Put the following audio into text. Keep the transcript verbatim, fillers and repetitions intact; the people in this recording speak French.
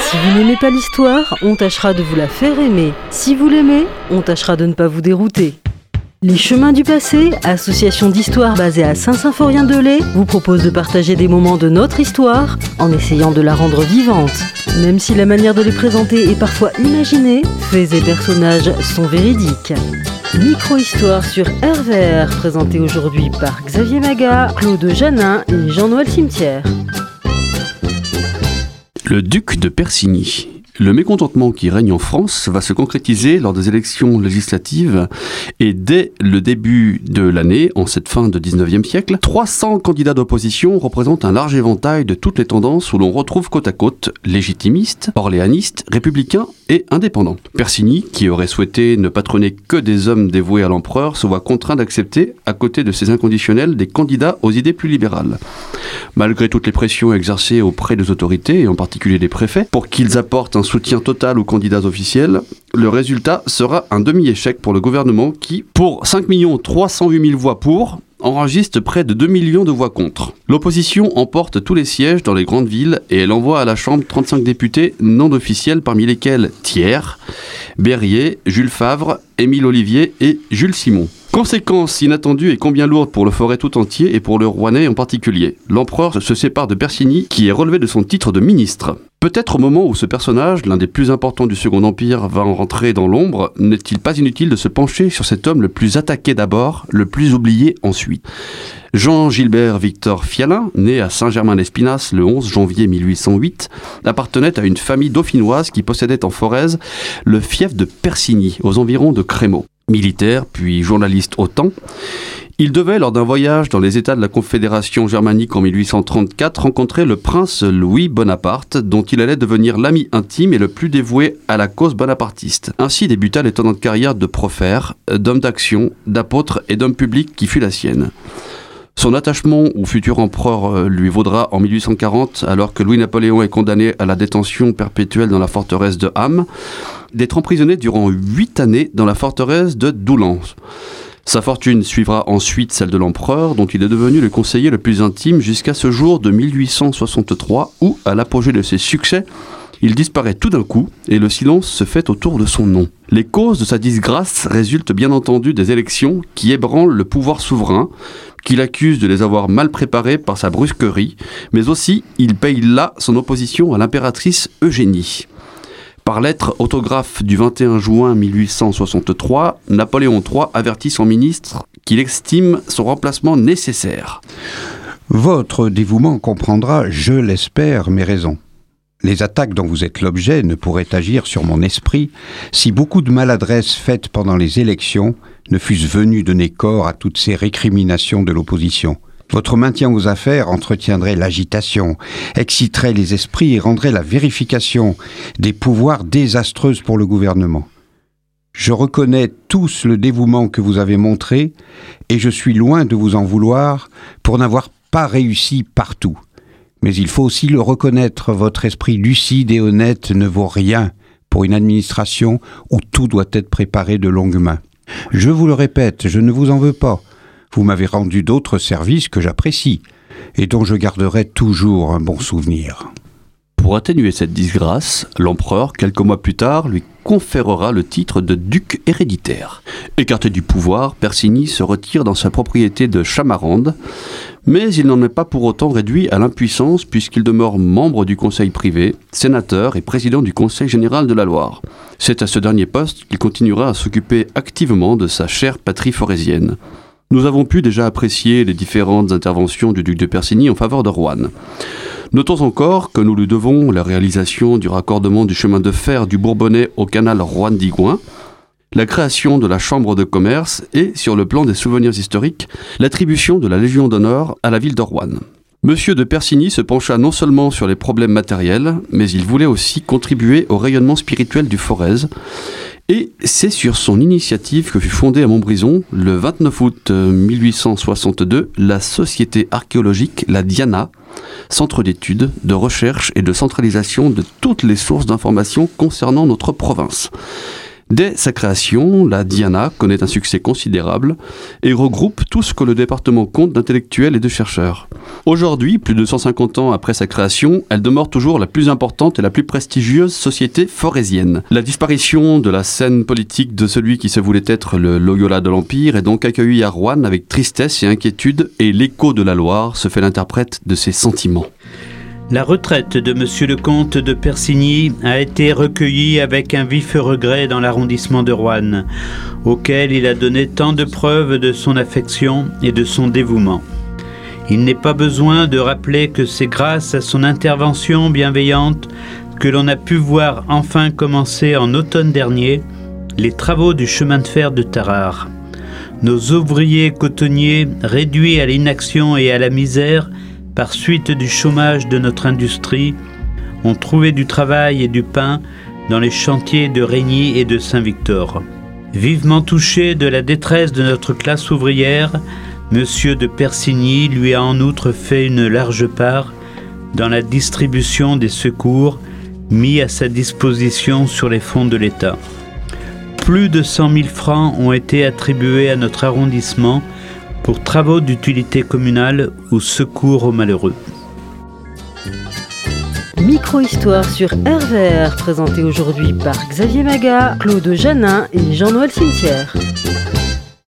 Si vous n'aimez pas l'histoire, on tâchera de vous la faire aimer. Si vous l'aimez, on tâchera de ne pas vous dérouter. Les Chemins du Passé, association d'histoire basée à Saint-Symphorien-de-Lez, vous propose de partager des moments de notre histoire en essayant de la rendre vivante. Même si la manière de les présenter est parfois imaginée, faits et personnages sont véridiques. Micro-histoire sur R V R, présentée aujourd'hui par Xavier Maga, Claude Janin et Jean-Noël Cimetière. Le duc de Persigny. Le mécontentement qui règne en France va se concrétiser lors des élections législatives et dès le début de l'année, en cette fin de dix-neuvième siècle, trois cents candidats d'opposition représentent un large éventail de toutes les tendances où l'on retrouve côte à côte légitimistes, orléanistes, républicains et indépendants. Persigny, qui aurait souhaité ne patronner que des hommes dévoués à l'empereur, se voit contraint d'accepter, à côté de ses inconditionnels, des candidats aux idées plus libérales. Malgré toutes les pressions exercées auprès des autorités, et en particulier des préfets, pour qu'ils apportent un soutien total aux candidats officiels, le résultat sera un demi-échec pour le gouvernement qui, pour cinq millions trois cent huit mille voix pour, enregistre près de deux millions de voix contre. L'opposition emporte tous les sièges dans les grandes villes et elle envoie à la Chambre trente-cinq députés non officiels, parmi lesquels Thiers, Berryer, Jules Favre, Émile Ollivier et Jules Simon. Conséquence inattendue et combien lourde pour le Forêt tout entier et pour le Rouennais en particulier. L'empereur se sépare de Persigny qui est relevé de son titre de ministre. Peut-être au moment où ce personnage, l'un des plus importants du Second Empire, va en rentrer dans l'ombre, n'est-il pas inutile de se pencher sur cet homme le plus attaqué d'abord, le plus oublié ensuite. Jean-Gilbert Victor Fialin, né à Saint-Germain-l'Espinasse le onze janvier mille huit cent huit, appartenait à une famille dauphinoise qui possédait en Forez le fief de Persigny, aux environs de Crémaux. Militaire, puis journaliste au temps, il devait, lors d'un voyage dans les États de la Confédération germanique en mille huit cent trente-quatre, rencontrer le prince Louis Bonaparte, dont il allait devenir l'ami intime et le plus dévoué à la cause bonapartiste. Ainsi débuta l'étonnante carrière de prophère, d'homme d'action, d'apôtre et d'homme public qui fut la sienne. Son attachement au futur empereur lui vaudra en mille huit cent quarante, alors que Louis-Napoléon est condamné à la détention perpétuelle dans la forteresse de Ham, d'être emprisonné durant huit années dans la forteresse de Doullens. Sa fortune suivra ensuite celle de l'empereur, dont il est devenu le conseiller le plus intime jusqu'à ce jour de mille huit cent soixante-trois, où, à l'apogée de ses succès, il disparaît tout d'un coup et le silence se fait autour de son nom. Les causes de sa disgrâce résultent bien entendu des élections qui ébranlent le pouvoir souverain, qu'il accuse de les avoir mal préparées par sa brusquerie, mais aussi il paye là son opposition à l'impératrice Eugénie. Par lettre autographe du vingt et un juin mille huit cent soixante-trois, Napoléon trois avertit son ministre qu'il estime son remplacement nécessaire. Votre dévouement comprendra, je l'espère, mes raisons. Les attaques dont vous êtes l'objet ne pourraient agir sur mon esprit si beaucoup de maladresses faites pendant les élections ne fussent venues donner corps à toutes ces récriminations de l'opposition. Votre maintien aux affaires entretiendrait l'agitation, exciterait les esprits et rendrait la vérification des pouvoirs désastreuse pour le gouvernement. Je reconnais tous le dévouement que vous avez montré et je suis loin de vous en vouloir pour n'avoir pas réussi partout. Mais il faut aussi le reconnaître, votre esprit lucide et honnête ne vaut rien pour une administration où tout doit être préparé de longue main. Je vous le répète, je ne vous en veux pas. Vous m'avez rendu d'autres services que j'apprécie et dont je garderai toujours un bon souvenir. Pour atténuer cette disgrâce, l'empereur, quelques mois plus tard, lui conférera le titre de duc héréditaire. Écarté du pouvoir, Persigny se retire dans sa propriété de Chamarande, mais il n'en est pas pour autant réduit à l'impuissance puisqu'il demeure membre du conseil privé, sénateur et président du conseil général de la Loire. C'est à ce dernier poste qu'il continuera à s'occuper activement de sa chère patrie forésienne. Nous avons pu déjà apprécier les différentes interventions du duc de Persigny en faveur de Roanne. Notons encore que nous lui devons la réalisation du raccordement du chemin de fer du Bourbonnais au canal Roanne-Digoin, la création de la Chambre de commerce et, sur le plan des souvenirs historiques, l'attribution de la Légion d'honneur à la ville de Roanne. Monsieur de Persigny se pencha non seulement sur les problèmes matériels, mais il voulait aussi contribuer au rayonnement spirituel du Forez. Et c'est sur son initiative que fut fondée à Montbrison, le vingt-neuf août mille huit cent soixante-deux, la société archéologique, la Diana, centre d'études, de recherche et de centralisation de toutes les sources d'informations concernant notre province. Dès sa création, la Diana connaît un succès considérable et regroupe tout ce que le département compte d'intellectuels et de chercheurs. Aujourd'hui, plus de cent cinquante ans après sa création, elle demeure toujours la plus importante et la plus prestigieuse société forésienne. La disparition de la scène politique de celui qui se voulait être le Loyola de l'Empire est donc accueillie à Roanne avec tristesse et inquiétude, et l'écho de la Loire se fait l'interprète de ses sentiments. La retraite de Monsieur le comte de Persigny a été recueillie avec un vif regret dans l'arrondissement de Roanne, auquel il a donné tant de preuves de son affection et de son dévouement. Il n'est pas besoin de rappeler que c'est grâce à son intervention bienveillante que l'on a pu voir enfin commencer en automne dernier les travaux du chemin de fer de Tarare. Nos ouvriers cotonniers, réduits à l'inaction et à la misère, par suite du chômage de notre industrie, ont trouvé du travail et du pain dans les chantiers de Régny et de Saint-Victor. Vivement touché de la détresse de notre classe ouvrière, Monsieur de Persigny lui a en outre fait une large part dans la distribution des secours mis à sa disposition sur les fonds de l'État. Plus de cent mille francs ont été attribués à notre arrondissement pour travaux d'utilité communale ou secours aux malheureux. Micro-histoire sur R V R, présentée aujourd'hui par Xavier Maga, Claude Janin et Jean-Noël Cimetière.